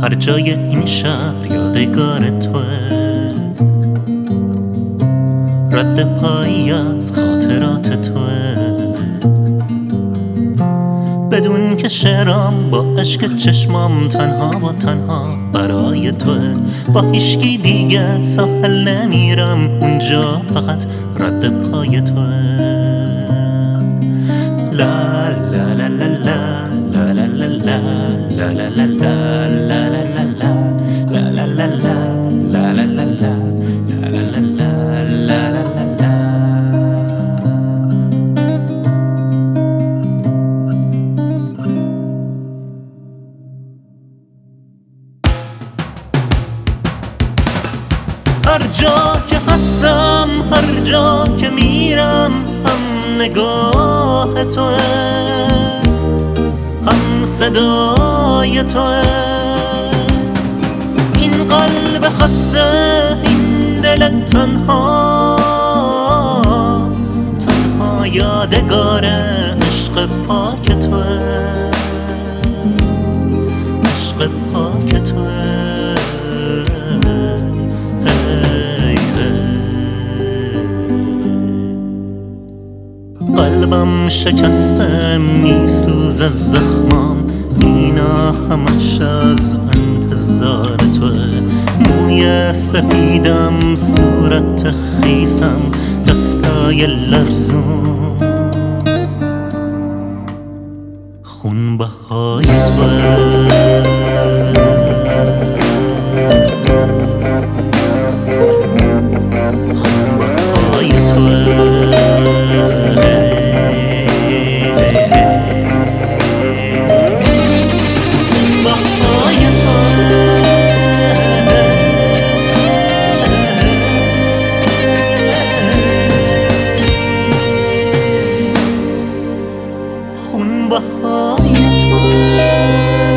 هر جای این شهر یادگار توه، رد پایی از خاطرات توه، بدون که شعرام با عشق چشمام تنها و تنها برای توه. با هیچکی دیگه ساحل نمیرم، اونجا فقط رد پای توه. لا لا لا لا لا لا لا لا لا لا لا لا لا لا لا لا لا هر جا که هستم، هر جا که میرم، هم نگاه توه، هم صدای توه. این قلب خسته، این دل تنها، تنها یادگار عشق پاک توه، عشق پاک توه. قلبم شکسته میسوز از زخمام، اینا همش از انتظار توه. موی سفیدم، صورت خیسم، دستای لرزون، خون بهای توه. خون بهای توه.